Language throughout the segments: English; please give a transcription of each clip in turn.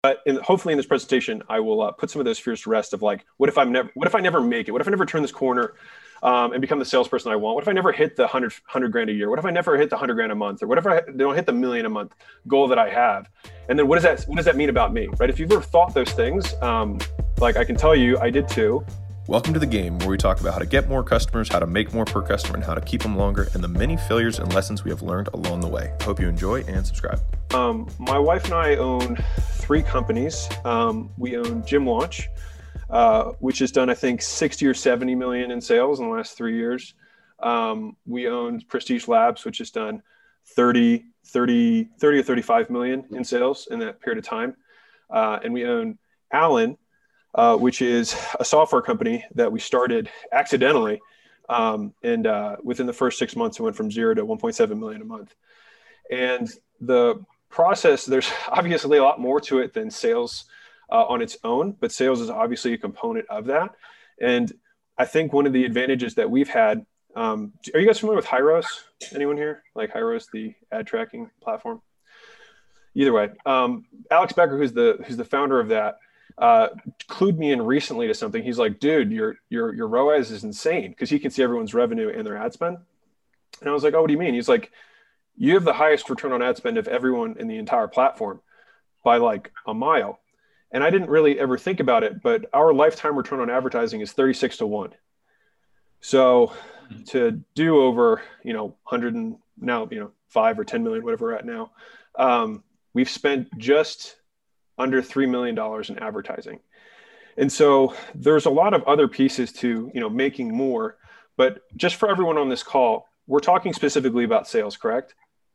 hopefully in this presentation, I will put some of those fears to rest of like, what if I never make it? What if I never turn this corner and become the salesperson I want? What if I never hit the 100 grand a year? What if I never hit the 100 grand a month? Or what if I don't hit the million a month goal that I have? And then what does that mean about me, right? If you've ever thought those things, like I can tell you, I did too. Welcome to The Game, where we talk about how to get more customers, how to make more per customer, and how to keep them longer, and the many failures and lessons we have learned along the way. Hope you enjoy and subscribe. My wife and I own 3 companies. We own Gym Launch, which has done, I think, 60 or 70 million in sales in the last 3 years. We own Prestige Labs, which has done 30 or 35 million in sales in that period of time. And we own Allen, which is a software company that we started accidentally. And within the first 6 months, it went from 0 to 1.7 million a month. And the process, there's obviously a lot more to it than sales on its own, but sales is obviously a component of that. And I think one of the advantages that we've had, are you guys familiar with Hyros? Anyone here? Like Hyros, the ad tracking platform? Either way, Alex Becker, who's the founder of that, clued me in recently to something. He's like, dude, your ROAS is insane, because he can see everyone's revenue and their ad spend. And I was like, oh, what do you mean? He's like, you have the highest return on ad spend of everyone in the entire platform by like a mile. And I didn't really ever think about it, but our lifetime return on advertising is 36 to 1. So to do over, 100 and now, 5 or 10 million, whatever we're at now, we've spent just under $3 million in advertising. And so there's a lot of other pieces to, making more, but just for everyone on this call, we're talking specifically about sales, correct?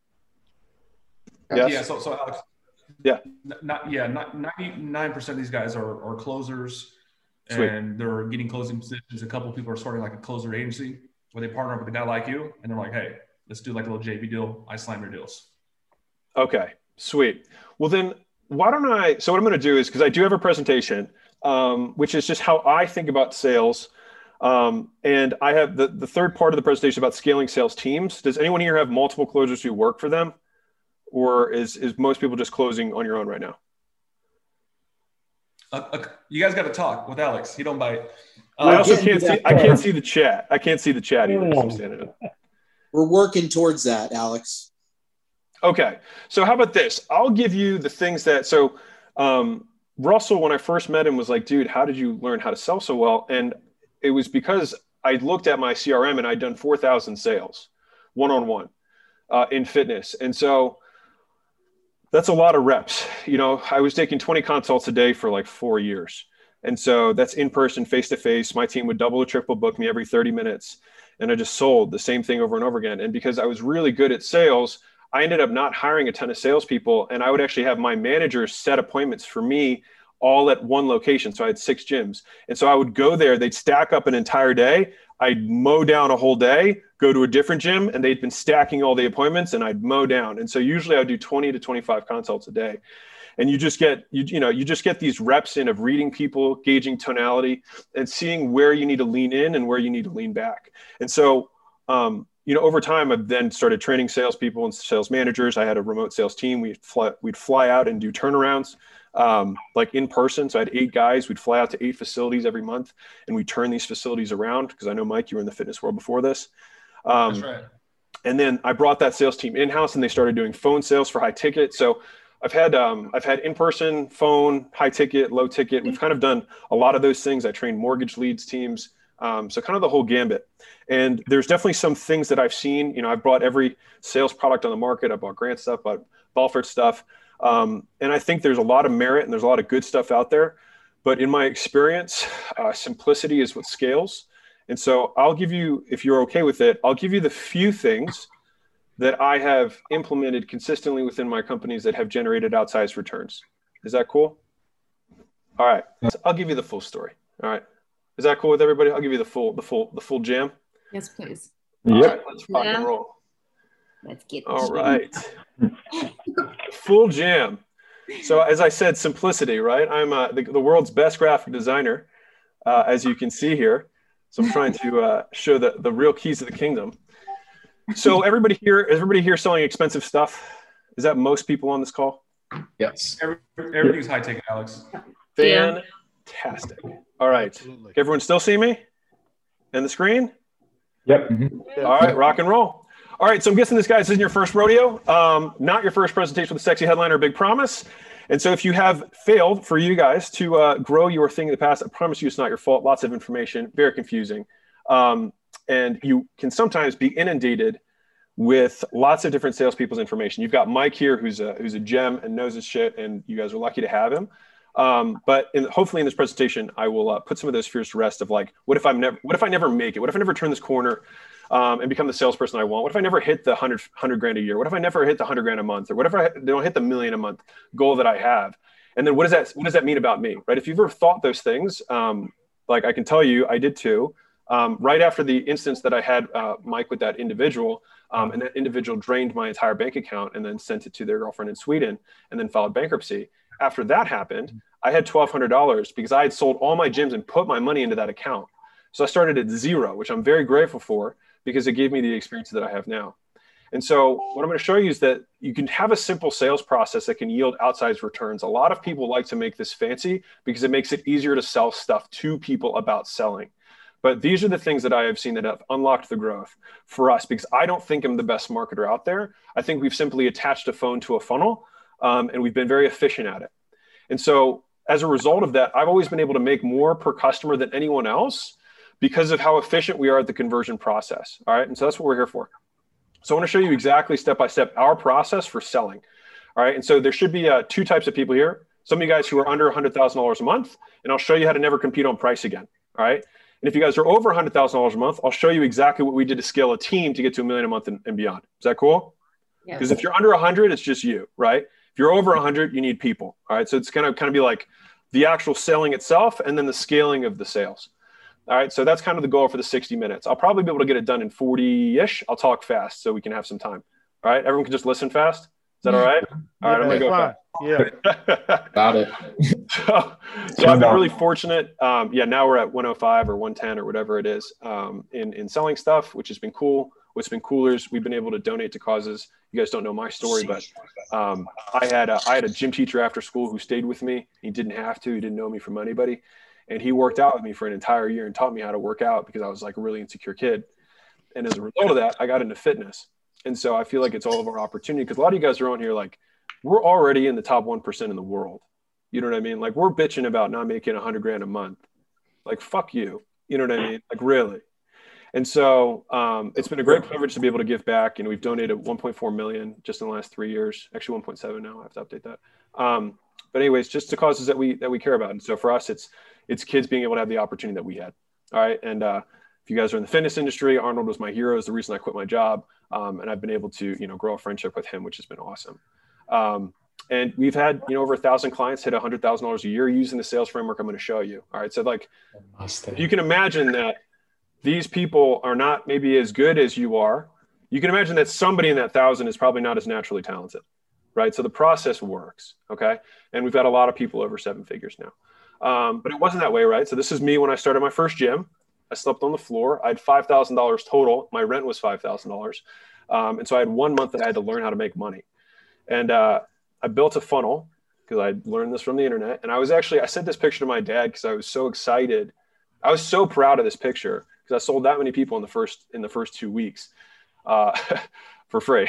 Yes? Yeah. So Alex, yeah, 99% of these guys are closers. Sweet. And they're getting closing positions. A couple of people are starting like a closer agency where they partner up with a guy like you, and they're like, hey, let's do like a little JV deal. I slam your deals. Okay, sweet. Well then, why don't so what I'm going to do is, because I do have a presentation, which is just how I think about sales. And I have the third part of the presentation about scaling sales teams. Does anyone here have multiple closers who work for them? Or is most people just closing on your own right now? You guys got to talk with Alex. He don't bite. I also can't see. I can't see the chat. I can't see the chat either. So I'm standing up. We're working towards that, Alex. Okay. So how about this? I'll give you the things that. So Russell, when I first met him, was like, "Dude, how did you learn how to sell so well?" And it was because I looked at my CRM and I'd done 4,000 sales, one-on-one, in fitness, and so. That's a lot of reps. I was taking 20 consults a day for like 4 years. And so that's in person, face to face. My team would double or triple book me every 30 minutes. And I just sold the same thing over and over again. And because I was really good at sales, I ended up not hiring a ton of salespeople. And I would actually have my managers set appointments for me all at one location. So I had 6 gyms. And so I would go there, they'd stack up an entire day. I'd mow down a whole day, go to a different gym, and they'd been stacking all the appointments, and I'd mow down. And so usually I'd do 20 to 25 consults a day. And you just get these reps in of reading people, gauging tonality, and seeing where you need to lean in and where you need to lean back. And so, over time, I've then started training salespeople and sales managers. I had a remote sales team. We'd fly out and do turnarounds. Like in person. So I had 8 guys. We'd fly out to 8 facilities every month, and we turn these facilities around, because I know, Mike, you were in the fitness world before this. That's right. And then I brought that sales team in-house, and they started doing phone sales for high ticket. So I've had in-person, phone, high ticket, low ticket. We've kind of done a lot of those things. I trained mortgage leads teams. So kind of the whole gambit. And there's definitely some things that I've seen. I've bought every sales product on the market. I bought Grant stuff, bought Balfour stuff. And I think there's a lot of merit and there's a lot of good stuff out there. But in my experience, simplicity is what scales. And so I'll give you, if you're okay with it, I'll give you the few things that I have implemented consistently within my companies that have generated outsized returns. Is that cool? All right. So I'll give you the full story. All right. Is that cool with everybody? I'll give you the full jam. Yes, please. All right, let's rock and roll. Let's get all right. Full jam. So as I said, simplicity, right? I'm the world's best graphic designer, as you can see here. So I'm trying to show the real keys of the kingdom. So is everybody here selling expensive stuff? Is that most people on this call? Yes. Everything's high ticket, Alex. Yeah. Fantastic. All right. Absolutely. Can everyone still see me and the screen? Yep. All right, rock and roll. All right, so I'm guessing this isn't your first rodeo, not your first presentation with a sexy headliner, Big Promise. And so if you have failed for you guys to grow your thing in the past, I promise you it's not your fault. Lots of information, very confusing. And you can sometimes be inundated with lots of different salespeople's information. You've got Mike here, who's a gem and knows his shit, and you guys are lucky to have him. But hopefully in this presentation, I will put some of those fears to rest of like, what if I never make it? What if I never turn this corner and become the salesperson I want? What if I never hit the 100 grand a year? What if I never hit the 100 grand a month? Or what if I don't hit the million a month goal that I have? And then what does that mean about me, right? If you've ever thought those things, like I can tell you, I did too. Right after the instance that I had Mike with that individual, and that individual drained my entire bank account and then sent it to their girlfriend in Sweden and then filed bankruptcy. After that happened, I had $1,200 because I had sold all my gyms and put my money into that account. So I started at zero, which I'm very grateful for because it gave me the experience that I have now. And so what I'm going to show you is that you can have a simple sales process that can yield outsized returns. A lot of people like to make this fancy because it makes it easier to sell stuff to people about selling. But these are the things that I have seen that have unlocked the growth for us because I don't think I'm the best marketer out there. I think we've simply attached a phone to a funnel and we've been very efficient at it. And so as a result of that, I've always been able to make more per customer than anyone else because of how efficient we are at the conversion process. All right. And so that's what we're here for. So I want to show you exactly step-by-step our process for selling. All right. And so there should be two types of people here. Some of you guys who are under $100,000 a month, and I'll show you how to never compete on price again. All right. And if you guys are over $100,000 a month, I'll show you exactly what we did to scale a team to get to $1 million a month and beyond. Is that cool? Yeah. Because if you're under 100, it's just you, right? If you're over 100, you need people. All right. So it's going to kind of be like the actual selling itself and then the scaling of the sales. All right. So that's kind of the goal for the 60 minutes. I'll probably be able to get it done in 40-ish. I'll talk fast so we can have some time. All right. Everyone can just listen fast. Is that all right? All right. I'm going to go fast. Yeah. Got it. So I've been really fortunate. Now we're at 105 or 110 or whatever it is in selling stuff, which has been cool. What's been cooler is we've been able to donate to causes. You guys don't know my story, but I had a gym teacher after school who stayed with me. He didn't have to. He didn't know me from anybody. And he worked out with me for an entire year and taught me how to work out because I was like a really insecure kid. And as a result of that, I got into fitness. And so I feel like it's all of our opportunity because a lot of you guys are on here like, we're already in the top 1% in the world. You know what I mean? Like we're bitching about not making 100 grand a month. Like, fuck you. You know what I mean? Like really. And so it's been a great privilege to be able to give back. And we've donated 1.4 million just in the last 3 years, actually 1.7 now. I have to update that. But anyways, just to causes that we care about. And so for us, it's kids being able to have the opportunity that we had. All right. And if you guys are in the fitness industry, Arnold was my hero. Is the reason I quit my job. And I've been able to, grow a friendship with him, which has been awesome. And we've had, over 1,000 clients hit $100,000 a year using the sales framework I'm going to show you. All right. So like, you can imagine that these people are not maybe as good as you are. You can imagine that somebody in that 1,000 is probably not as naturally talented, right? So the process works. Okay. And we've got a lot of people over 7 figures now. But it wasn't that way, right? So this is me when I started my first gym. I slept on the floor. I had $5,000 total. My rent was $5,000. And so I had 1 month that I had to learn how to make money. And I built a funnel because I learned this from the internet. And I sent this picture to my dad because I was so excited. I was so proud of this picture because I sold that many people in the first 2 weeks for free.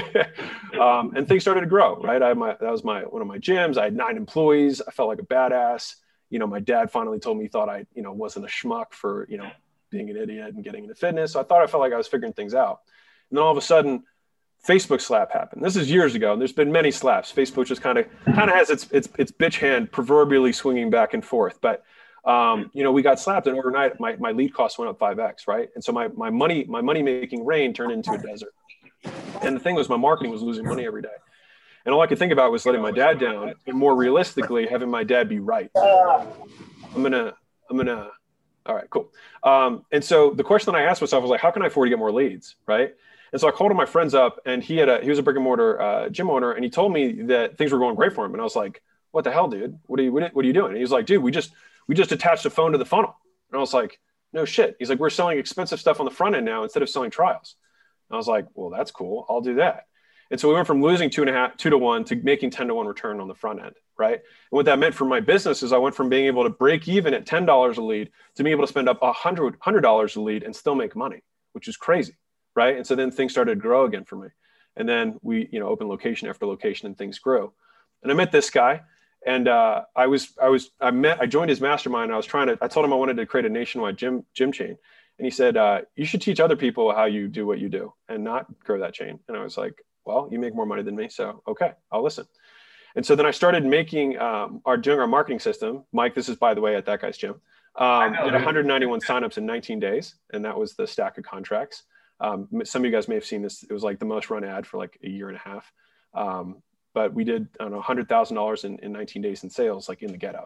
And things started to grow, right? That was one of my gyms. I had 9 employees. I felt like a badass. My dad finally told me he thought I, wasn't a schmuck for, being an idiot and getting into fitness. So I felt like I was figuring things out. And then all of a sudden, Facebook slap happened. This is years ago, and there's been many slaps. Facebook just kind of has its bitch hand proverbially swinging back and forth. But we got slapped, and overnight my lead cost went up 5x, right? And so my money making rain turned into a desert. And the thing was, my marketing was losing money every day. And all I could think about was letting my dad down, and more realistically, having my dad be right. I'm gonna. All right, cool. And so the question that I asked myself was like, how can I afford to get more leads, right? And so I called all my friends up, and he was a brick and mortar gym owner, and he told me that things were going great for him. And I was like, what the hell, dude? What are you doing? And he was like, dude, we just attached a phone to the funnel. And I was like, no shit. He's like, we're selling expensive stuff on the front end now instead of selling trials. And I was like, well, that's cool. I'll do that. And so we went from losing 2 to 1 to making 10 to 1 return on the front end, right? And what that meant for my business is I went from being able to break even at $10 a lead to being able to spend up $100 a lead and still make money, which is crazy, right? And so then things started to grow again for me. And then we, opened location after location and things grew. And I met this guy, and I joined his mastermind. And I told him I wanted to create a nationwide gym chain. And he said, you should teach other people how you do what you do and not grow that chain. And I was like, well, you make more money than me. So, okay, I'll listen. And so then I started making doing our marketing system. Mike, this is, by the way, at that guy's gym. Did 191 signups in 19 days. And that was the stack of contracts. Some of you guys may have seen this. It was like the most run ad for like a year and a half. But we did, I don't know, $100,000 in 19 days in sales, like in the ghetto.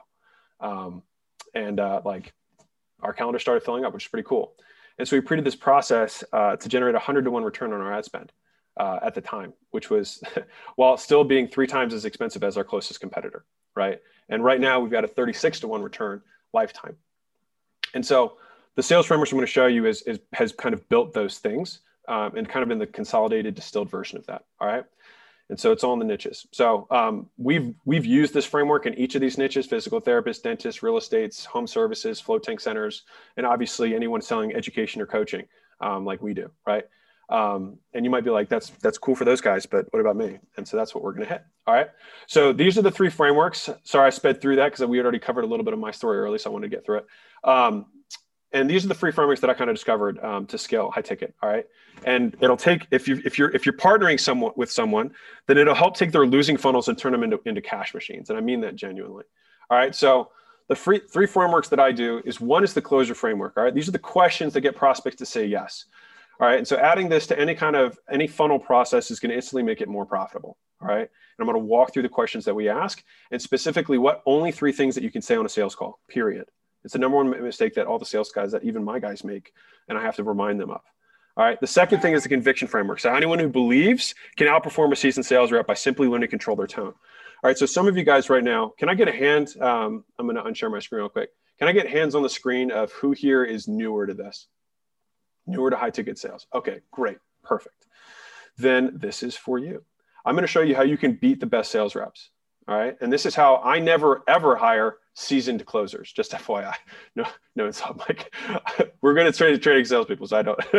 Like our calendar started filling up, which is pretty cool. And so we created this process to generate 100 to 1 return on our ad spend at the time, which was while still being 3 times as expensive as our closest competitor, right? And right now we've got a 36 to 1 return lifetime. And so the sales framework I'm going to show you has kind of built those things and kind of in the consolidated distilled version of that. All right. And so it's all in the niches. So we've used this framework in each of these niches: physical therapists, dentists, real estates, home services, float tank centers, and obviously anyone selling education or coaching like we do, right? And you might be like, that's cool for those guys, but what about me? And so that's what we're going to hit. All right. So these are the 3 frameworks. Sorry, I sped through that because we had already covered a little bit of my story early, so I wanted to get through it. And these are the 3 frameworks that I kind of discovered to scale high ticket. All right. And it'll take, if you're partnering with someone, then it'll help take their losing funnels and turn them into cash machines. And I mean that genuinely. All right. So the 3 frameworks that I do is, one is the closer framework. All right. These are the questions that get prospects to say yes. All right. And so adding this to any funnel process is going to instantly make it more profitable. All right. And I'm going to walk through the questions that we ask, and specifically only 3 things that you can say on a sales call, period. It's the number 1 mistake that all the sales guys, that even my guys, make, and I have to remind them of. All right. The second thing is the conviction framework. So anyone who believes can outperform a seasoned sales rep by simply learning to control their tone. All right. So some of you guys right now, can I get a hand? I'm going to unshare my screen real quick. Can I get hands on the screen of who here is newer to this? Newer to high ticket sales. Okay, great. Perfect. Then this is for you. I'm going to show you how you can beat the best sales reps. All right. And this is how I never, ever hire seasoned closers. Just FYI. No, it's not like we're going to training salespeople, so I don't.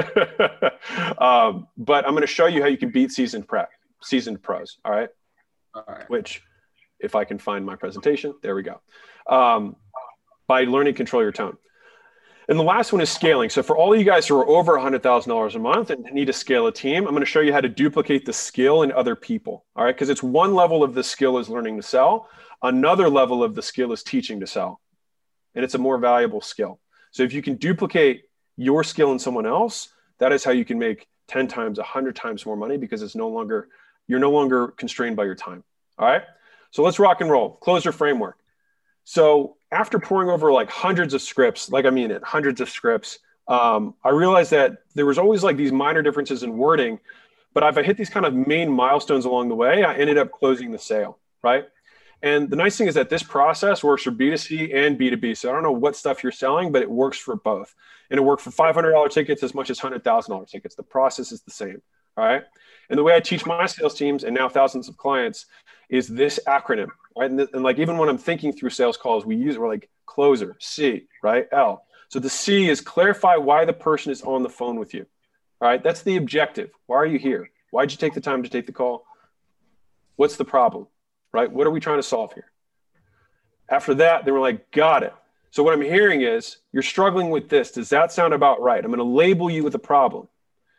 But I'm going to show you how you can beat seasoned pros. All right. All right. Which, if I can find my presentation, there we go. By learning to control your tone. And the last one is scaling. So for all of you guys who are over $100,000 a month and need to scale a team, I'm going to show you how to duplicate the skill in other people. All right. Because it's one level of the skill is learning to sell. Another level of the skill is teaching to sell. And it's a more valuable skill. So if you can duplicate your skill in someone else, that is how you can make 10 times, 100 times more money, because you're no longer constrained by your time. All right. So let's rock and roll. Closer framework. So after pouring over like hundreds of scripts, hundreds of scripts, I realized that there was always like these minor differences in wording, but if I hit these kind of main milestones along the way, I ended up closing the sale, right? And the nice thing is that this process works for B2C and B2B. So I don't know what stuff you're selling, but it works for both. And it worked for $500 tickets as much as $100,000 tickets. The process is the same, all right? And the way I teach my sales teams and now thousands of clients is this acronym, right? And like, even when I'm thinking through sales calls, we're like closer, C, right? L. So the C is clarify why the person is on the phone with you, all right? That's the objective. Why are you here? Why'd you take the time to take the call? What's the problem, right? What are we trying to solve here? After that, they were like, got it. So what I'm hearing is you're struggling with this. Does that sound about right? I'm going to label you with a problem.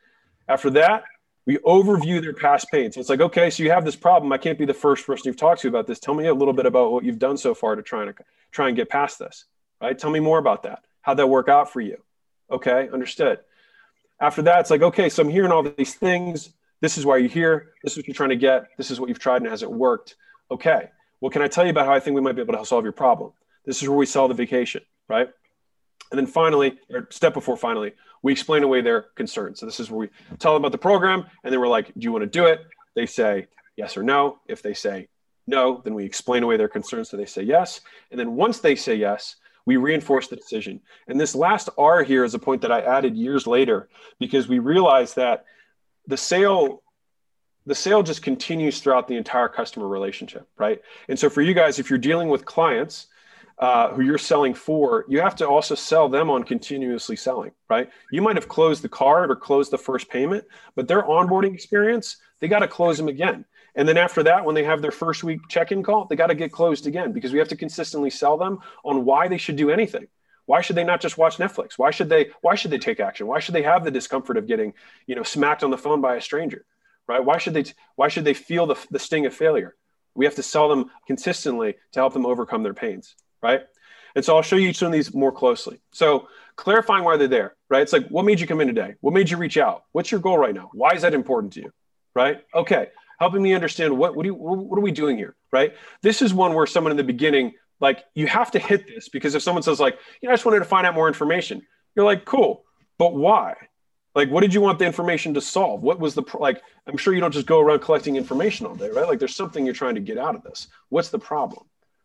After that, we overview their past pain. So it's like, okay, so you have this problem. I can't be the first person you've talked to about this. Tell me a little bit about what you've done so far to try and get past this, right? Tell me more about that. How'd that work out for you? Okay, understood. After that, it's like, okay, so I'm hearing all these things. This is why you're here. This is what you're trying to get. This is what you've tried and it hasn't worked. Okay, well, can I tell you about how I think we might be able to solve your problem? This is where we sell the vacation, right? And then finally, or step before finally, we explain away their concerns. So this is where we tell them about the program, and then we're like, do you want to do it? They say yes or no. If they say no, then we explain away their concerns so they say yes. And then once they say yes, we reinforce the decision. And this last R here is a point that I added years later, because we realized that the sale the sale just continues throughout the entire customer relationship, right? And so for you guys, if you're dealing with clients who you're selling for, you have to also sell them on continuously selling, right? You might have closed the card or closed the first payment, but their onboarding experience, they got to close them again. And then after that, when they have their first week check-in call, they got to get closed again, because we have to consistently sell them on why they should do anything. Why should they not just watch Netflix? Why should they take action? Why should they have the discomfort of getting, smacked on the phone by a stranger, right? Why should they feel the sting of failure? We have to sell them consistently to help them overcome their pains, right? And so I'll show you each one of these more closely. So clarifying why they're there, right? It's like, what made you come in today? What made you reach out? What's your goal right now? Why is that important to you, right? Okay, helping me understand what are we doing here, right? This is one where someone in the beginning, like, you have to hit this, because if someone says like, I just wanted to find out more information, you're like, cool, but why? Like, what did you want the information to solve? What was I'm sure you don't just go around collecting information all day, right? Like, there's something you're trying to get out of this. What's the problem?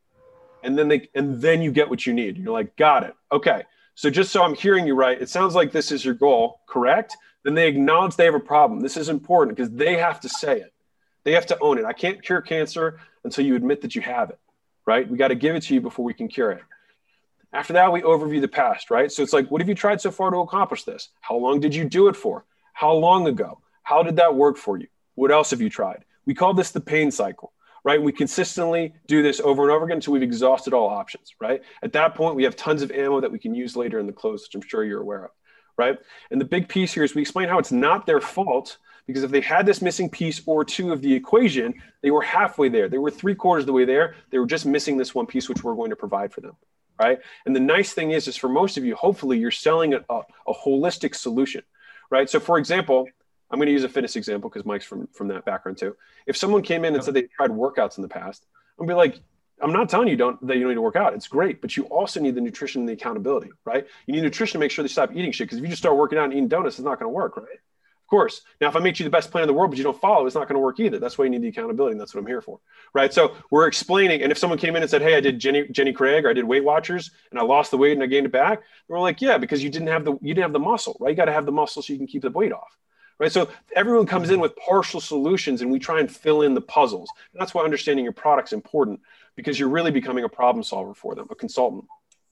And then you get what you need. You're like, got it. Okay. So just so I'm hearing you right, it sounds like this is your goal, correct? Then they acknowledge they have a problem. This is important because they have to say it. They have to own it. I can't cure cancer until you admit that you have it, right? We got to give it to you before we can cure it. After that, we overview the past, right? So it's like, what have you tried so far to accomplish this? How long did you do it for? How long ago? How did that work for you? What else have you tried? We call this the pain cycle, right? We consistently do this over and over again until we've exhausted all options, right? At that point, we have tons of ammo that we can use later in the close, which I'm sure you're aware of, right? And the big piece here is we explain how it's not their fault, because if they had this missing piece or two of the equation, they were halfway there. They were 3/4 of the way there. They were just missing this one piece, which we're going to provide for them, right? And the nice thing is for most of you, hopefully you're selling a holistic solution, right? So for example, I'm going to use a fitness example because Mike's from that background too. If someone came in and said they tried workouts in the past, I'm going to be like, I'm not telling you that you don't need to work out. It's great, but you also need the nutrition and the accountability, right? You need nutrition to make sure they stop eating shit, because if you just start working out and eating donuts, it's not going to work, right? Of course. Now, if I make you the best plan in the world, but you don't follow, it's not going to work either. That's why you need the accountability, and that's what I'm here for, right? So we're explaining, and if someone came in and said, hey, I did Jenny Craig, or I did Weight Watchers, and I lost the weight and I gained it back, we're like, yeah, because you didn't have the muscle, right? You got to have the muscle so you can keep the weight off, right? So everyone comes in with partial solutions, and we try and fill in the puzzles. And that's why understanding your product's important, because you're really becoming a problem solver for them, a consultant.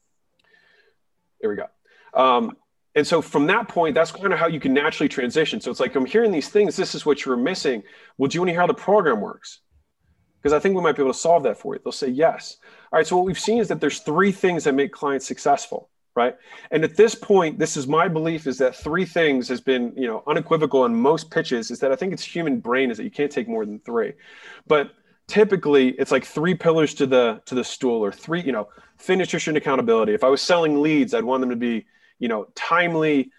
There we go. And so from that point, that's kind of how you can naturally transition. So it's like, I'm hearing these things. This is what you're missing. Well, do you want to hear how the program works? Because I think we might be able to solve that for you. They'll say yes. All right. So what we've seen is that there's 3 things that make clients successful, right? And at this point, this is my belief, is that 3 things has been, unequivocal in most pitches, is that I think it's human brain, is that you can't take more than 3. But typically it's like 3 pillars to the stool, or 3, fit, nutrition, accountability. If I was selling leads, I'd want them to be, timely,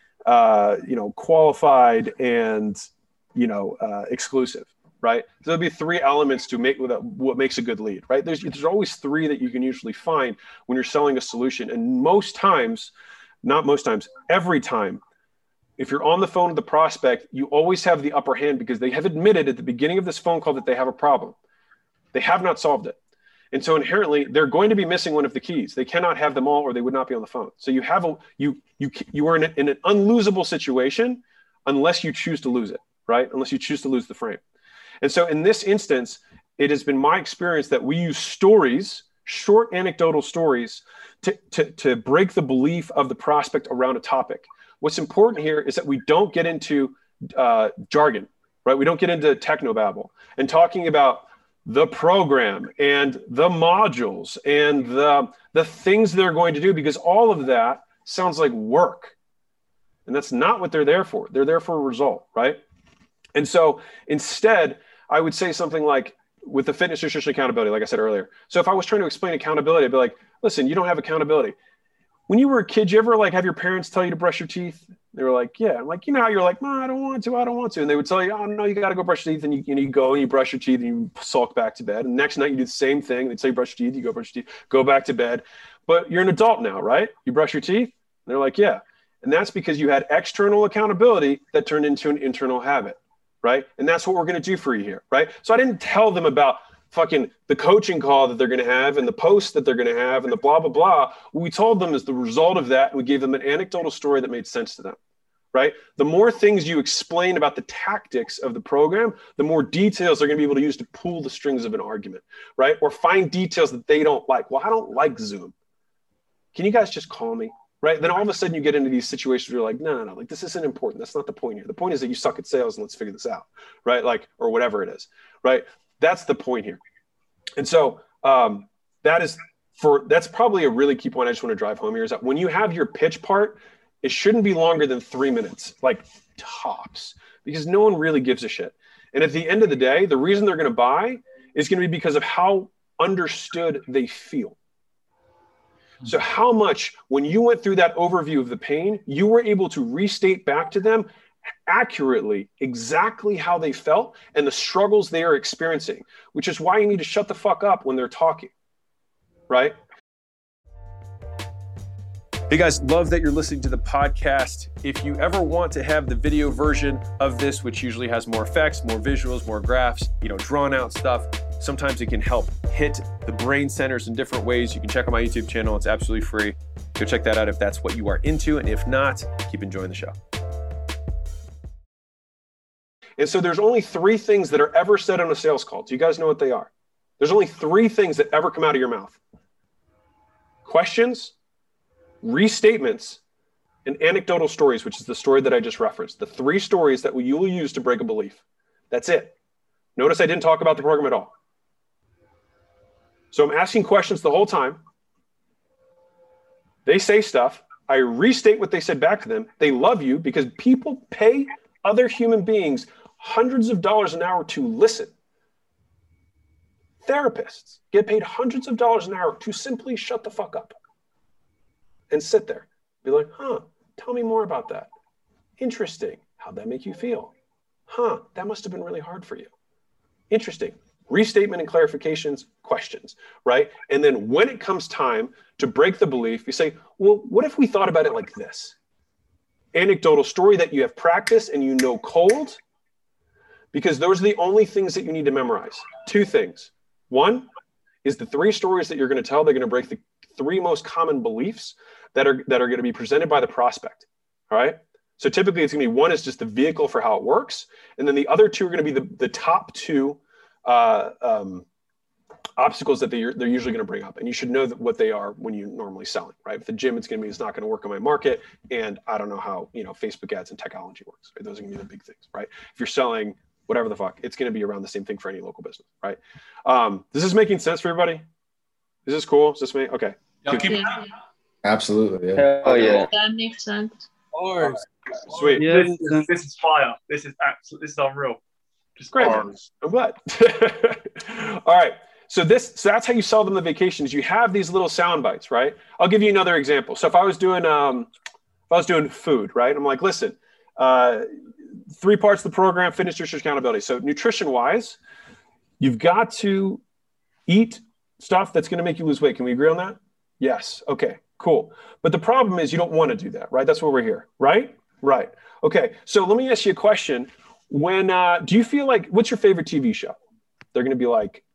qualified, and, exclusive, right? So there'll be 3 elements to make what makes a good lead, right? There's always 3 that you can usually find when you're selling a solution. And every time, if you're on the phone with the prospect, you always have the upper hand, because they have admitted at the beginning of this phone call that they have a problem. They have not solved it. And so inherently, they're going to be missing one of the keys. They cannot have them all, or they would not be on the phone. So you are in an unlosable situation unless you choose to lose it, right? Unless you choose to lose the frame. And so in this instance, it has been my experience that we use stories, short anecdotal stories, to break the belief of the prospect around a topic. What's important here is that we don't get into jargon, right? We don't get into technobabble and talking about the program and the modules and the things they're going to do, because all of that sounds like work. And that's not what they're there for. They're there for a result, right? And so instead, I would say something like, with the fitness, nutrition, accountability, like I said earlier. So if I was trying to explain accountability, I'd be like, listen, you don't have accountability. When you were a kid, you ever have your parents tell you to brush your teeth? They were like, yeah. I'm like, how you're like, no, I don't want to. And they would tell you, oh, no, you got to go brush your teeth. And you go and you brush your teeth and you sulk back to bed. And next night you do the same thing. They'd say, brush your teeth. You go brush your teeth, go back to bed. But you're an adult now, right? You brush your teeth. And they're like, yeah. And that's because you had external accountability that turned into an internal habit, right? And that's what we're going to do for you here, right? So I didn't tell them about fucking the coaching call that they're going to have and the post that they're going to have and the blah, blah, blah. What we told them is the result of that. And we gave them an anecdotal story that made sense to them, right? The more things you explain about the tactics of the program, the more details they're going to be able to use to pull the strings of an argument, right? Or find details that they don't like. Well, I don't like Zoom. Can you guys just call me? Right? Then all of a sudden you get into these situations where you're like, no, like this isn't important. That's not the point here. The point is that you suck at sales and let's figure this out, right? Like, or whatever it is, right? That's the point here. And so that's probably a really key point I just want to drive home here is that when you have your pitch part, it shouldn't be longer than 3 minutes, like tops, because no one really gives a shit. And at the end of the day, the reason they're going to buy is going to be because of how understood they feel. So how much, when you went through that overview of the pain, you were able to restate back to them accurately exactly how they felt and the struggles they are experiencing, which is why you need to shut the fuck up when they're talking, right? Hey guys, love that you're listening to the podcast. If you ever want to have the video version of this, which usually has more effects, more visuals, more graphs, drawn out stuff, sometimes it can help hit the brain centers in different ways. You can check out my YouTube channel. It's absolutely free. Go check that out if that's what you are into. And if not, keep enjoying the show. And so there's only 3 things that are ever said on a sales call. Do you guys know what they are? There's only 3 things that ever come out of your mouth. Questions, restatements, and anecdotal stories, which is the story that I just referenced. The 3 stories that you will use to break a belief. That's it. Notice I didn't talk about the program at all. So I'm asking questions the whole time. They say stuff. I restate what they said back to them. They love you because people pay other human beings hundreds of dollars an hour to listen. Therapists get paid hundreds of dollars an hour to simply shut the fuck up and sit there. Be like, tell me more about that. Interesting. How'd that make you feel? That must have been really hard for you. Interesting. Restatement and clarifications, questions, right? And then when it comes time to break the belief, you say, well, what if we thought about it like this? Anecdotal story that you have practiced and you know cold, because those are the only things that you need to memorize. 2 things. 1 is the 3 stories that you're going to tell. They're going to break the 3 most common beliefs that are going to be presented by the prospect. All right. So typically it's going to be 1 is just the vehicle for how it works. And then the other 2 are going to be the top 2 obstacles that they're usually going to bring up. And you should know what they are when you're normally selling, right? With the gym, it's not going to work on my market. And I don't know how, Facebook ads and technology works. Right? Those are going to be the big things, right? If you're selling whatever the fuck, it's going to be around the same thing for any local business, right? This is making sense for everybody? Is this cool? Is this me? Okay. Absolutely. Yeah. Oh yeah. That makes sense. Of course. Sweet. Yeah, this is fire. This is absolutely, this is unreal. Just great. I'm glad. All right. So that's how you sell them the vacations. You have these little sound bites, right? I'll give you another example. So if I was doing food, right? I'm like, listen, 3 parts of the program, fitness, nutrition, accountability. So nutrition wise, you've got to eat stuff that's going to make you lose weight. Can we agree on that? Yes. Okay, cool. But the problem is you don't want to do that, right? That's why we're here, right? Right. Okay. So let me ask you a question. When, do you feel like, what's your favorite TV show? They're going to be like,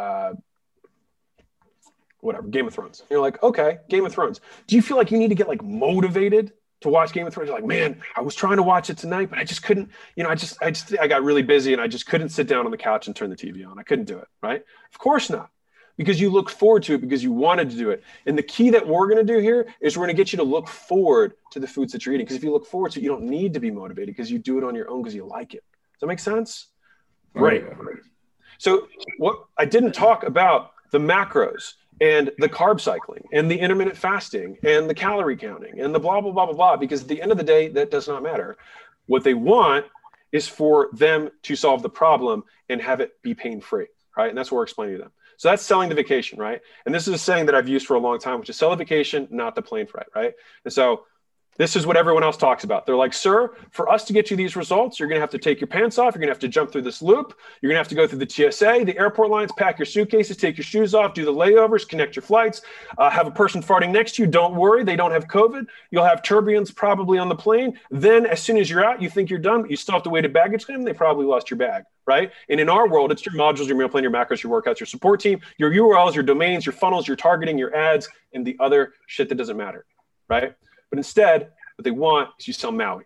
whatever, Game of Thrones. And you're like, okay, Game of Thrones. Do you feel like you need to get like motivated to watch Game of Thrones? You're like, man, I was trying to watch it tonight, but I just couldn't, I got really busy and I just couldn't sit down on the couch and turn the TV on. I couldn't do it, right? Of course not. Because you look forward to it because you wanted to do it. And the key that we're going to do here is we're going to get you to look forward to the foods that you're eating. Because if you look forward to it, you don't need to be motivated because you do it on your own because you like it. Does that make sense? Great. So what I didn't talk about the macros and the carb cycling and the intermittent fasting and the calorie counting and the blah, blah, blah, blah, blah, because at the end of the day, that does not matter. What they want is for them to solve the problem and have it be pain-free, right? And that's what we're explaining to them. So that's selling the vacation, right? And this is a saying that I've used for a long time, which is sell the vacation, not the plane flight, right? And so this is what everyone else talks about. They're like, sir, for us to get you these results, you're going to have to take your pants off. You're going to have to jump through this loop. You're going to have to go through the TSA, the airport lines, pack your suitcases, take your shoes off, do the layovers, connect your flights, have a person farting next to you. Don't worry. They don't have COVID. You'll have turbulence probably on the plane. Then as soon as you're out, you think you're done, but you still have to wait at baggage claim. They probably lost your bag, right? And in our world, it's your modules, your meal plan, your macros, your workouts, your support team, your URLs, your domains, your funnels, your targeting, your ads, and the other shit that doesn't matter, right? But instead, what they want is you sell Maui.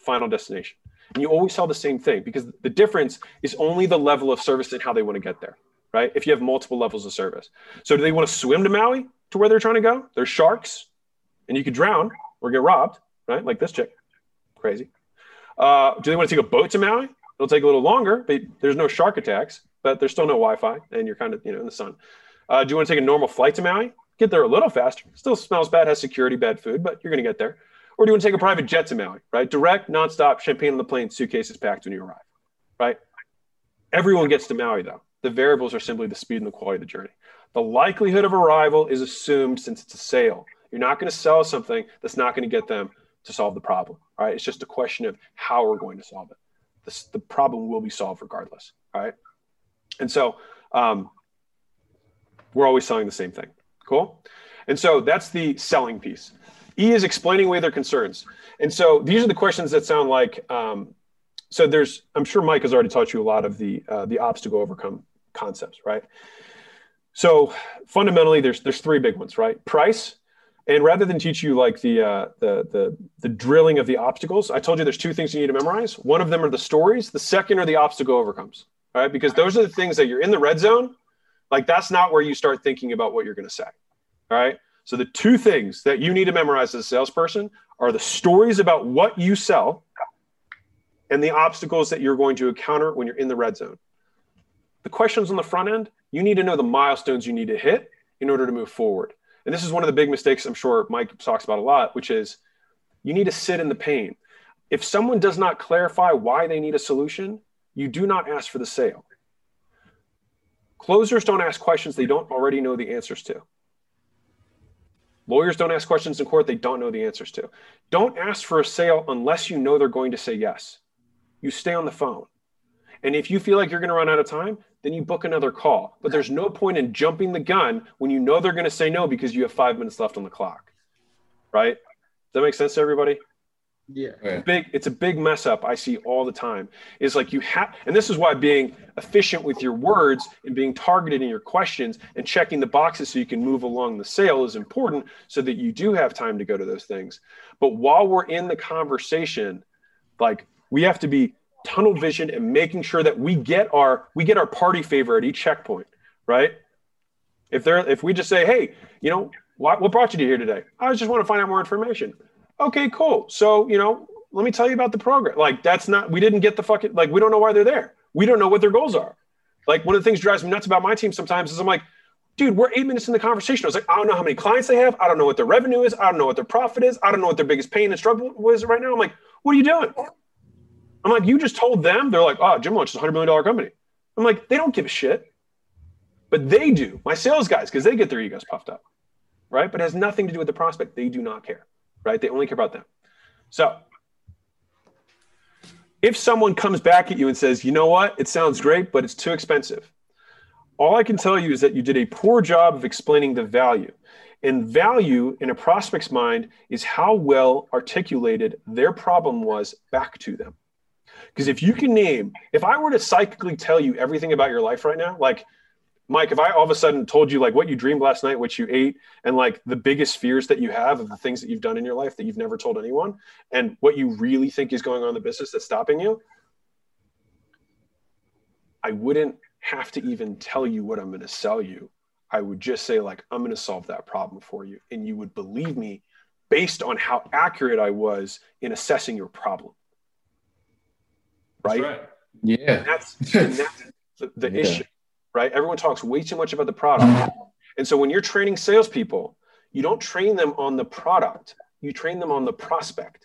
final destination. And you always sell the same thing because the difference is only the level of service and how they want to get there, right? If you have multiple levels of service. So do they want to swim to Maui to where they're trying to go? There's sharks and you could drown or get robbed, right? Like this chick, crazy. Do they want to take a boat to Maui? It'll take a little longer, but there's no shark attacks, but there's still no Wi-Fi and you're kind of, in the sun. Do you want to take a normal flight to Maui? Get there a little faster. Still smells bad, has security, bad food, but you're going to get there. Or do you want to take a private jet to Maui, right? Direct, nonstop, champagne on the plane, suitcases packed when you arrive, right? Everyone gets to Maui, though. The variables are simply the speed and the quality of the journey. The likelihood of arrival is assumed since it's a sale. You're not going to sell something that's not going to get them to solve the problem, all right? It's just a question of how we're going to solve it. The problem will be solved regardless, all right? And so we're always selling the same thing. Cool? And so that's the selling piece. E is explaining away their concerns. And so these are the questions that sound like, I'm sure Mike has already taught you a lot of the obstacle overcome concepts, right? So fundamentally, there's three big ones, right? Price. And rather than teach you like the drilling of the obstacles, I told you there's two things you need to memorize. One of them are the stories. The second are the obstacle overcomes, all right? Because those are the things that you're in the red zone. Like that's not where you start thinking about what you're going to say. All right. So the two things that you need to memorize as a salesperson are the stories about what you sell and the obstacles that you're going to encounter when you're in the red zone. The questions on the front end, you need to know the milestones you need to hit in order to move forward. And this is one of the big mistakes I'm sure Mike talks about a lot, which is you need to sit in the pain. If someone does not clarify why they need a solution, you do not ask for the sale. Closers don't ask questions they don't already know the answers to. Lawyers don't ask questions in court they don't know the answers to. Don't ask for a sale unless you know they're going to say yes. You stay on the phone. And if you feel like you're going to run out of time, then you book another call. But there's no point in jumping the gun when you know they're going to say no because you have 5 minutes left on the clock. Right? Does that make sense to everybody? Yeah. It's a big mess up I see all the time. Is like you have, and this is why being efficient with your words and being targeted in your questions and checking the boxes so you can move along the sale is important so that you do have time to go to those things. But while we're in the conversation, like we have to be tunnel vision and making sure that we get our party favor at each checkpoint, right? If we just say, hey, what brought you to here today? I just want to find out more information. Okay, cool. So, let me tell you about the program. Like, we didn't get we don't know why they're there. We don't know what their goals are. Like, one of the things that drives me nuts about my team sometimes is I'm like, dude, we're 8 minutes in the conversation. I was like, I don't know how many clients they have. I don't know what their revenue is. I don't know what their profit is. I don't know what their biggest pain and struggle is right now. I'm like, what are you doing? I'm like, you just told them. They're like, oh, Gym Launch is a $100 million company. I'm like, they don't give a shit. But they do. My sales guys, because they get their egos puffed up, right? But it has nothing to do with the prospect. They do not care. Right? They only care about them. So if someone comes back at you and says, you know what, it sounds great, but it's too expensive. All I can tell you is that you did a poor job of explaining the value. And value in a prospect's mind is how well articulated their problem was back to them. Because if I were to psychically tell you everything about your life right now, like, Mike, if I all of a sudden told you like what you dreamed last night, what you ate, and like the biggest fears that you have of the things that you've done in your life that you've never told anyone, and what you really think is going on in the business that's stopping you, I wouldn't have to even tell you what I'm going to sell you. I would just say like, I'm going to solve that problem for you. And you would believe me based on how accurate I was in assessing your problem. Right? That's right. Yeah. And that's the issue. Right? Everyone talks way too much about the product. And so when you're training salespeople, you don't train them on the product. You train them on the prospect.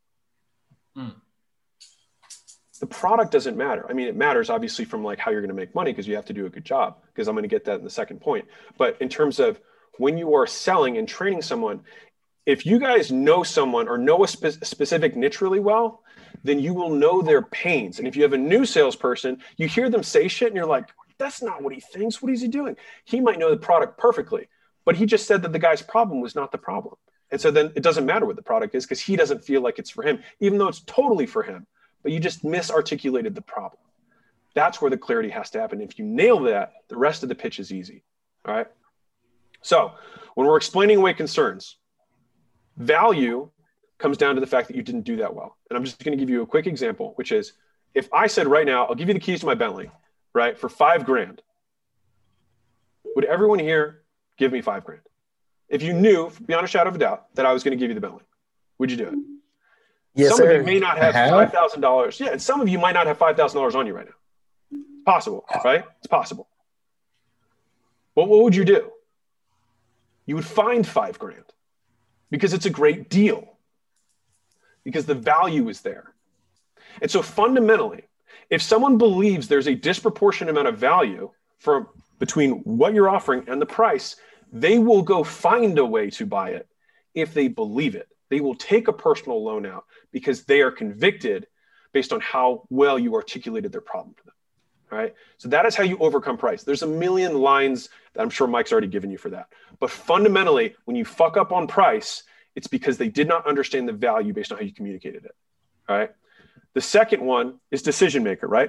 The product doesn't matter. I mean, it matters obviously from like how you're going to make money because you have to do a good job, because I'm going to get that in the second point. But in terms of when you are selling and training someone, if you guys know someone or know a specific niche really well, then you will know their pains. And if you have a new salesperson, you hear them say shit and you're like, that's not what he thinks. What is he doing? He might know the product perfectly, but he just said that the guy's problem was not the problem. And so then it doesn't matter what the product is because he doesn't feel like it's for him, even though it's totally for him, but you just misarticulated the problem. That's where the clarity has to happen. If you nail that, the rest of the pitch is easy. All right. So when we're explaining away concerns, value comes down to the fact that you didn't do that well. And I'm just going to give you a quick example, which is if I said right now, I'll give you the keys to my Bentley, right, for $5,000, would everyone here give me $5,000? If you knew beyond a shadow of a doubt that I was going to give you the Bentley, would you do it? Yes, some sir. of you may not have $5,000. Yeah, and some of you might not have $5,000 on you right now. It's possible, right? It's possible. Well, what would you do? You would find $5,000 because it's a great deal, because the value is there. And so fundamentally, if someone believes there's a disproportionate amount of value between what you're offering and the price, they will go find a way to buy it if they believe it. They will take a personal loan out because they are convicted based on how well you articulated their problem to them. All right. So that is how you overcome price. There's a million lines that I'm sure Mike's already given you for that. But fundamentally, when you fuck up on price, it's because they did not understand the value based on how you communicated it. All right. The second one is decision maker, right?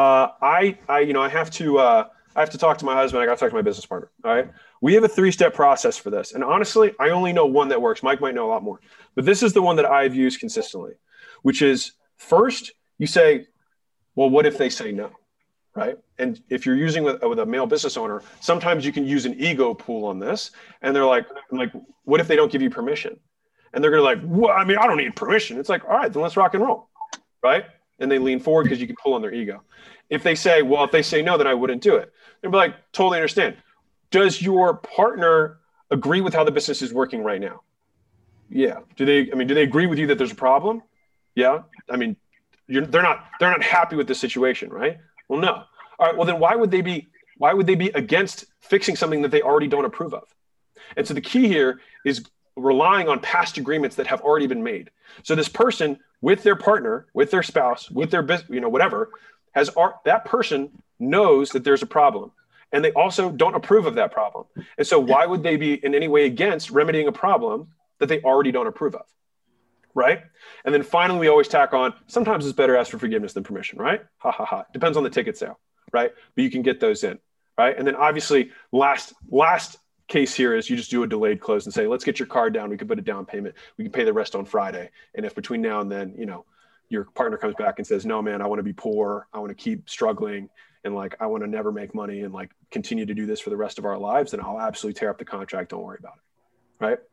I have to talk to my husband. I got to talk to my business partner. All right. We have a 3-step process for this. And honestly, I only know one that works. Mike might know a lot more, but this is the one that I've used consistently, which is first you say, well, what if they say no? Right. And if you're using with a male business owner, sometimes you can use an ego pool on this. And they're like, what if they don't give you permission? And they're going to like, well, I mean, I don't need permission. It's like, all right, then let's rock and roll. Right. And they lean forward because you can pull on their ego. If they say, well, if they say no, then I wouldn't do it. They'll be like, totally understand. Does your partner agree with how the business is working right now? Yeah. Do they agree with you that there's a problem? Yeah. I mean, they're not happy with the situation, right? Well, no. All right. Well, then why would they be against fixing something that they already don't approve of? And so the key here is relying on past agreements that have already been made. So this person with their partner, with their spouse, with their business, whatever, that person knows that there's a problem. And they also don't approve of that problem. And so why would they be in any way against remedying a problem that they already don't approve of? Right? And then finally, we always tack on, sometimes it's better ask for forgiveness than permission, right? Ha, ha, ha. Depends on the ticket sale, right? But you can get those in, right? And then obviously, last case here is you just do a delayed close and say, let's get your card down. We can put a down payment. We can pay the rest on Friday. And if between now and then, your partner comes back and says, no, man, I want to be poor. I want to keep struggling. And I want to never make money and continue to do this for the rest of our lives, then I'll absolutely tear up the contract. Don't worry about it. Right.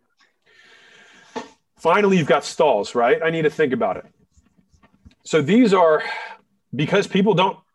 Finally, you've got stalls, right? I need to think about it. So these are because people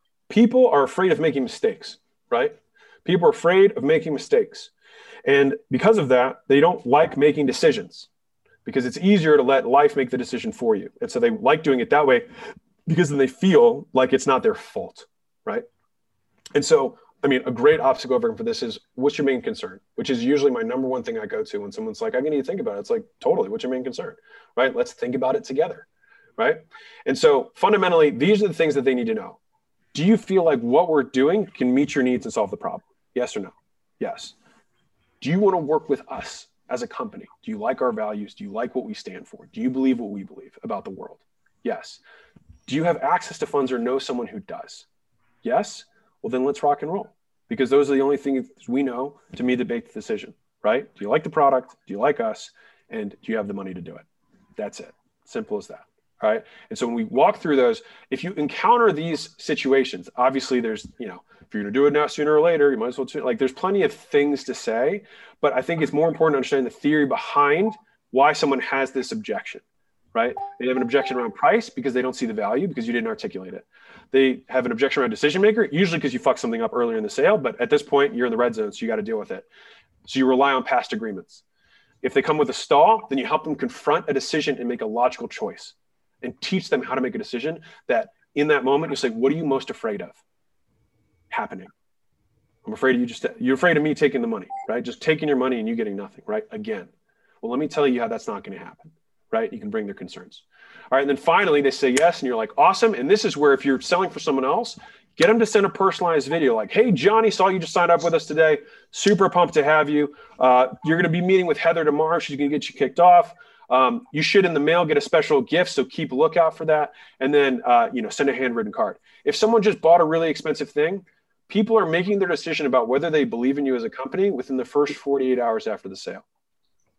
are afraid of making mistakes, right? People are afraid of making mistakes. And because of that, they don't like making decisions because it's easier to let life make the decision for you. And so they like doing it that way because then they feel like it's not their fault, right? And so, a great obstacle overcome for this is, what's your main concern? Which is usually my number one thing I go to when someone's like, I need to think about it. It's like, totally, what's your main concern, right? Let's think about it together, right? And so fundamentally, these are the things that they need to know. Do you feel like what we're doing can meet your needs and solve the problem? Yes or no? Yes. Do you want to work with us as a company? Do you like our values? Do you like what we stand for? Do you believe what we believe about the world? Yes. Do you have access to funds or know someone who does? Yes. Well, then let's rock and roll, because those are the only things we know to me that make the decision, right? Do you like the product? Do you like us? And do you have the money to do it? That's it. Simple as that. All right. And so when we walk through those, if you encounter these situations, obviously there's, if you're going to do it now, sooner or later, you might as well, there's plenty of things to say, but I think it's more important to understand the theory behind why someone has this objection, right? They have an objection around price because they don't see the value because you didn't articulate it. They have an objection around decision maker, usually because you fucked something up earlier in the sale, but at this point you're in the red zone, so you got to deal with it. So you rely on past agreements. If they come with a stall, then you help them confront a decision and make a logical choice and teach them how to make a decision that in that moment, you say, what are you most afraid of happening? I'm afraid of you're afraid of me taking the money, right? Just taking your money and you getting nothing, right? Again. Well, let me tell you how that's not going to happen, right? You can bring their concerns. All right. And then finally they say yes. And you're like, awesome. And this is where, if you're selling for someone else, get them to send a personalized video like, hey, Johnny, saw you just signed up with us today. Super pumped to have you. You're going to be meeting with Heather tomorrow. She's going to get you kicked off. You should in the mail get a special gift. So keep a lookout for that. And then, send a handwritten card. If someone just bought a really expensive thing, people are making their decision about whether they believe in you as a company within the first 48 hours after the sale.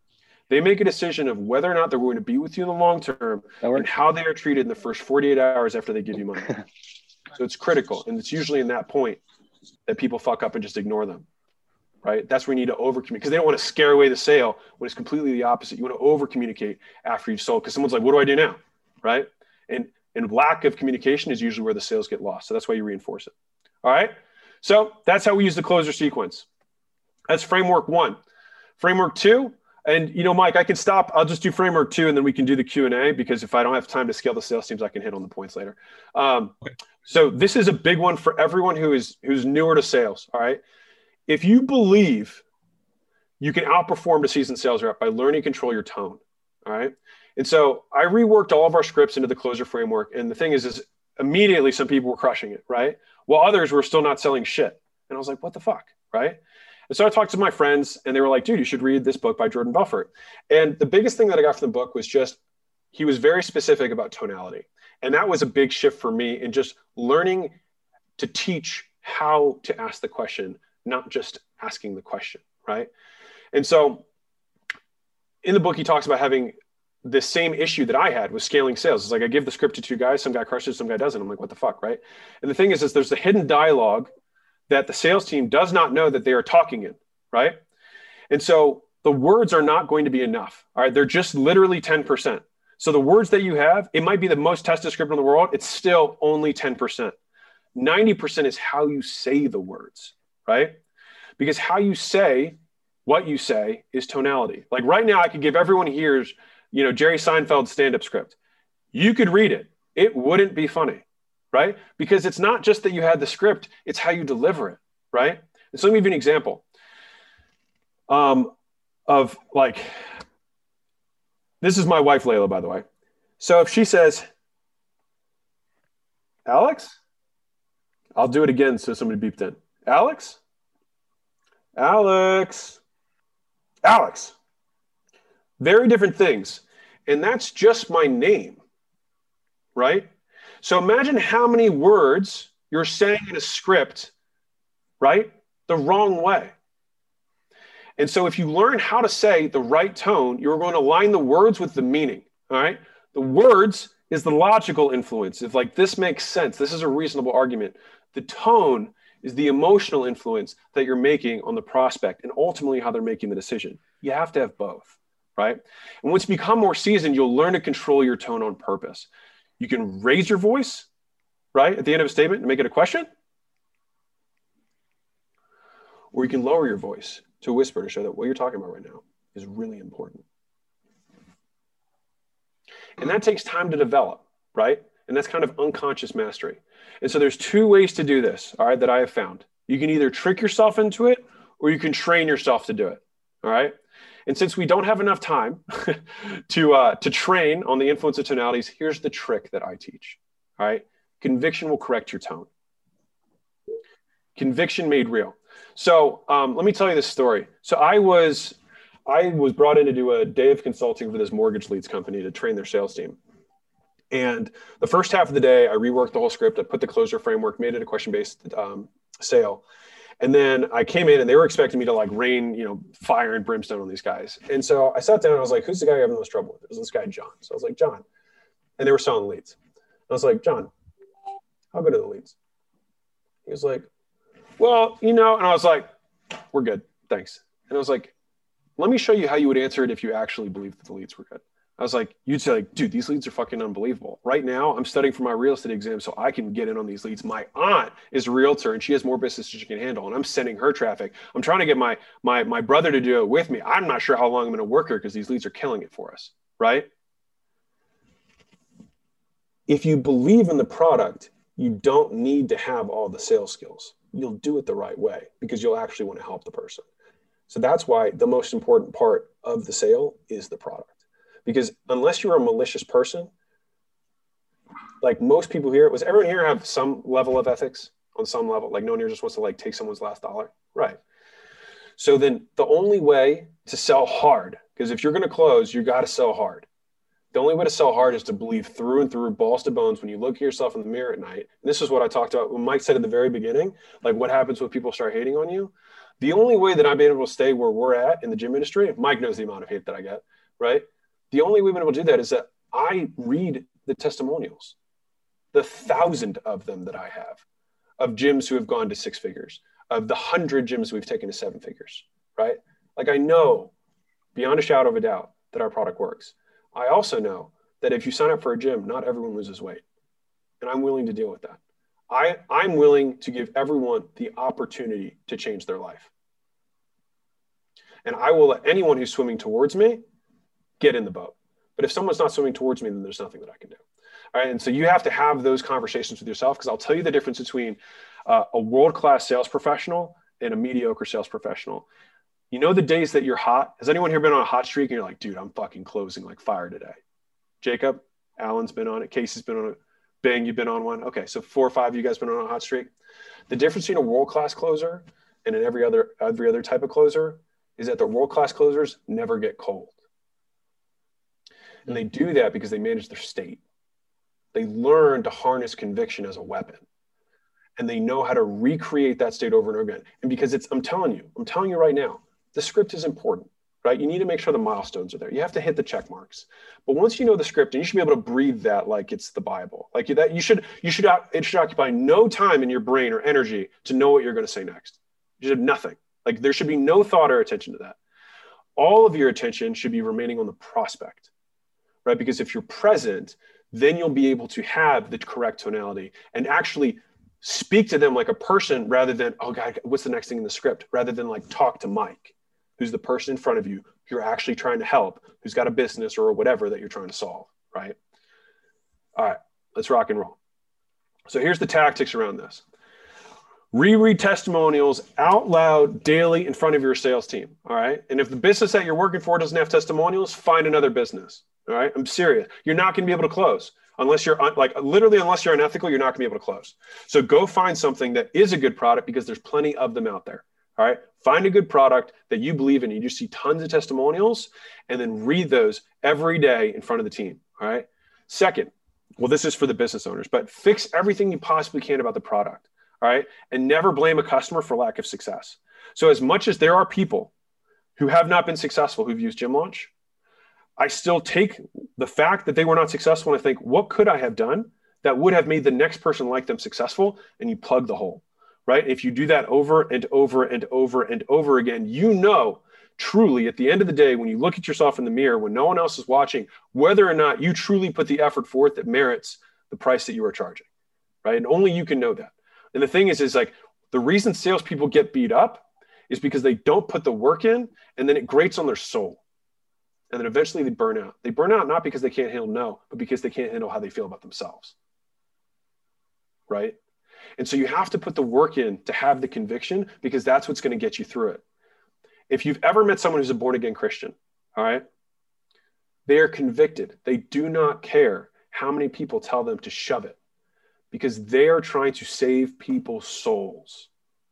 They make a decision of whether or not they're going to be with you in the long term and how they are treated in the first 48 hours after they give you money. So it's critical. And it's usually in that point that people fuck up and just ignore them, right? That's where you need to over communicate because they don't want to scare away the sale when it's completely the opposite. You want to over communicate after you've sold because someone's like, what do I do now? Right? And lack of communication is usually where the sales get lost. So that's why you reinforce it. All right. So that's how we use the closer sequence. That's framework 1. Framework 2. And, Mike, I can stop. I'll just do framework 2 and then we can do the Q&A because if I don't have time to scale the sales teams, I can hit on the points later. So this is a big one for everyone who's newer to sales. All right. If you believe you can outperform the seasoned sales rep by learning to control your tone. All right. And so I reworked all of our scripts into the closer framework. And the thing is immediately some people were crushing it. Right. While others were still not selling shit. And I was like, what the fuck? Right. And so I talked to my friends and they were like, dude, you should read this book by Jordan Belfort. And the biggest thing that I got from the book was just, he was very specific about tonality. And that was a big shift for me in just learning to teach how to ask the question, not just asking the question, right? And so in the book, he talks about having the same issue that I had with scaling sales. It's like I give the script to 2 guys, some guy crushes, some guy doesn't. I'm like, what the fuck, right? And the thing is there's a hidden dialogue that the sales team does not know that they are talking in, right? And so the words are not going to be enough, all right? They're just literally 10%. So the words that you have, it might be the most tested script in the world. It's still only 10%. 90% is how you say the words, right? Because how you say what you say is tonality. Like right now, I could give everyone here's, Jerry Seinfeld's stand-up script. You could read it. It wouldn't be funny, right? Because it's not just that you had the script, it's how you deliver it, right? And so let me give you an example of like, this is my wife, Layla, by the way. So if she says, Alex, I'll do it again so somebody beeped in. Alex, very different things. And that's just my name, right? So imagine how many words you're saying in a script, right? The wrong way. And so if you learn how to say the right tone, you're going to align the words with the meaning, all right? The words is the logical influence. If like this makes sense, this is a reasonable argument. The tone is the emotional influence that you're making on the prospect and ultimately how they're making the decision. You have to have both, right? And once you become more seasoned, you'll learn to control your tone on purpose. You can raise your voice, right, at the end of a statement and make it a question. Or you can lower your voice to a whisper to show that what you're talking about right now is really important. And that takes time to develop, right? And that's kind of unconscious mastery. And so there's 2 ways to do this, all right, that I have found. You can either trick yourself into it or you can train yourself to do it, all right? And since we don't have enough time to train on the influence of tonalities, here's the trick that I teach, all right? Conviction will correct your tone. Conviction made real. So let me tell you this story. So I was brought in to do a day of consulting for this mortgage leads company to train their sales team. And the first half of the day, I reworked the whole script. I put the closer framework, made it a question-based sale. And then I came in and they were expecting me to like rain, fire and brimstone on these guys. And so I sat down and I was like, who's the guy you're having the most trouble with? It was this guy, John. So I was like, John. And they were selling leads. I was like, John, how good are the leads? He was like, well, and I was like, we're good. Thanks. And I was like, let me show you how you would answer it if you actually believed that the leads were good. I was like, you'd say like, dude, these leads are fucking unbelievable. Right now, I'm studying for my real estate exam so I can get in on these leads. My aunt is a realtor and she has more business than she can handle. And I'm sending her traffic. I'm trying to get my brother to do it with me. I'm not sure how long I'm going to work here because these leads are killing it for us, right? If you believe in the product, you don't need to have all the sales skills. You'll do it the right way because you'll actually want to help the person. So that's why the most important part of the sale is the product. Because unless you're a malicious person, like most people here, was everyone here have some level of ethics on some level? Like no one here just wants to like take someone's last dollar, right? So then the only way to sell hard, because if you're going to close, you got to sell hard. The only way to sell hard is to believe through and through, balls to bones, when you look at yourself in the mirror at night. And this is what I talked about when Mike said at the very beginning, like what happens when people start hating on you. The only way that I've been able to stay where we're at in the gym industry, Mike knows the amount of hate that I get, right? The only way we've been able to do that is that I read the testimonials, the 1,000 of them that I have, of gyms who have gone to 6 figures, of the 100 gyms we've taken to 7 figures, right? Like, I know beyond a shadow of a doubt that our product works. I also know that if you sign up for a gym, not everyone loses weight. And I'm willing to deal with that. I'm willing to give everyone the opportunity to change their life. And I will let anyone who's swimming towards me get in the boat. But if someone's not swimming towards me, then there's nothing that I can do. All right. And so you have to have those conversations with yourself, because I'll tell you the difference between a world-class sales professional and a mediocre sales professional. You know, the days that you're hot, has anyone here been on a hot streak and you're like, dude, I'm fucking closing like fire today? Jacob, Alan's been on it. Casey's been on it. Bing, you've been on one. Okay. So 4 or 5 of you guys been on a hot streak. The difference between a world-class closer and every other type of closer is that the world-class closers never get cold. And they do that because they manage their state. They learn to harness conviction as a weapon. And they know how to recreate that state over and over again. And because I'm telling you right now, the script is important, right? You need to make sure the milestones are there. You have to hit the check marks. But once you know the script, and you should be able to breathe that like it's the Bible. Like that, it should occupy no time in your brain or energy to know what you're going to say next. You should have nothing. Like, there should be no thought or attention to that. All of your attention should be remaining on the prospect, right? Because if you're present, then you'll be able to have the correct tonality and actually speak to them like a person, rather than, oh God, what's the next thing in the script? Rather than like talk to Mike, who's the person in front of you who you're actually trying to help, who's got a business or whatever that you're trying to solve, right? All right, let's rock and roll. So here's the tactics around this. Reread testimonials out loud daily in front of your sales team, all right? And if the business that you're working for doesn't have testimonials, find another business, all right? I'm serious. You're not going to be able to close. Unless you're unless you're unethical, you're not gonna be able to close. So go find something that is a good product, because there's plenty of them out there. All right. Find a good product that you believe in. You just see tons of testimonials, and then read those every day in front of the team. All right. Second, well, this is for the business owners, but fix everything you possibly can about the product. All right. And never blame a customer for lack of success. So as much as there are people who have not been successful who've used Gym Launch, I still take the fact that they were not successful and I think, what could I have done that would have made the next person like them successful? And you plug the hole, right? If you do that over and over and over and over again, you know, truly at the end of the day, when you look at yourself in the mirror, when no one else is watching, whether or not you truly put the effort forth that merits the price that you are charging, right? And only you can know that. And the thing is like, the reason salespeople get beat up is because they don't put the work in, and then it grates on their soul. And then eventually they burn out. They burn out not because they can't handle no, but because they can't handle how they feel about themselves. Right? And so you have to put the work in to have the conviction, because that's what's going to get you through it. If you've ever met someone who's a born-again Christian, all right, they are convicted. They do not care how many people tell them to shove it, because they are trying to save people's souls.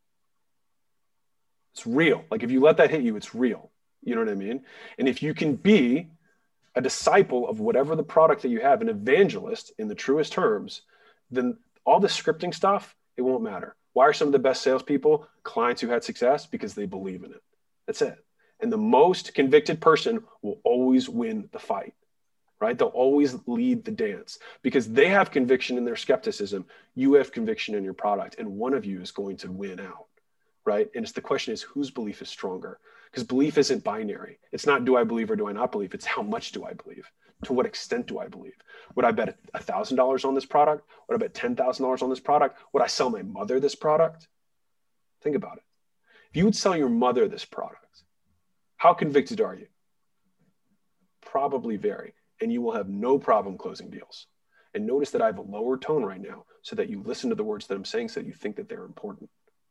It's real. Like, if you let that hit you, it's real. You know what I mean? And if you can be a disciple of whatever the product that you have, an evangelist in the truest terms, then all the scripting stuff, it won't matter. Why are some of the best salespeople clients who had success? Because they believe in it. That's it. And the most convicted person will always win the fight, right? They'll always lead the dance because they have conviction in their skepticism. You have conviction in your product, and one of you is going to win out, right? And the question is, whose belief is stronger? Because belief isn't binary. It's not, do I believe or do I not believe? It's how much do I believe? To what extent do I believe? Would I bet $1,000 on this product? Would I bet $10,000 on this product? Would I sell my mother this product? Think about it. If you would sell your mother this product, how convicted are you? Probably very. And you will have no problem closing deals. And notice that I have a lower tone right now so that you listen to the words that I'm saying, so that you think that they're important.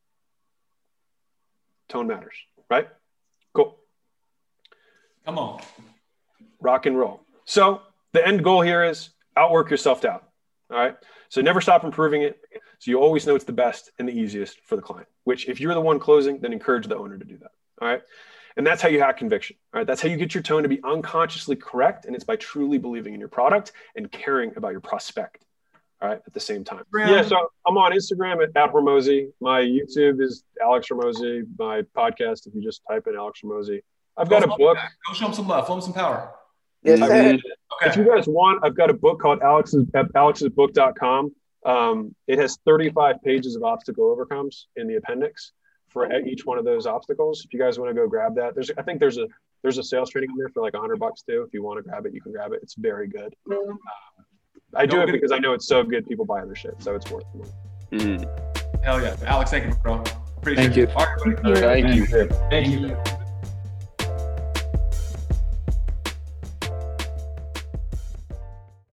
Tone matters, right? Cool. Come on. Rock and roll. So the end goal here is outwork your self-doubt. All right. So never stop improving it. So you always know it's the best and the easiest for the client, which if you're the one closing, then encourage the owner to do that. All right. And that's how you hack conviction. All right. That's how you get your tone to be unconsciously correct. And it's by truly believing in your product and caring about your prospect. All right, at the same time. Instagram. Yeah, so I'm on Instagram at Hormozy. My YouTube is Alex Hormozy. My podcast, if you just type in Alex Hormozy. I've got a book. Go show them some love. Show them some power. Yes, I sir. mean, if you guys want, I've got a book called alexsbook.com. It has 35 pages of obstacle overcomes in the appendix for each one of those obstacles. If you guys want to go grab that, I think there's a sales training on there for like $100 too. If you want to grab it, you can grab it. It's very good. I do it because I know it's so good. People buy their shit, so it's worth it. Hell yeah. Alex, thank you, bro. Appreciate Thank you. it. All right, buddy. Thank you. Thank you.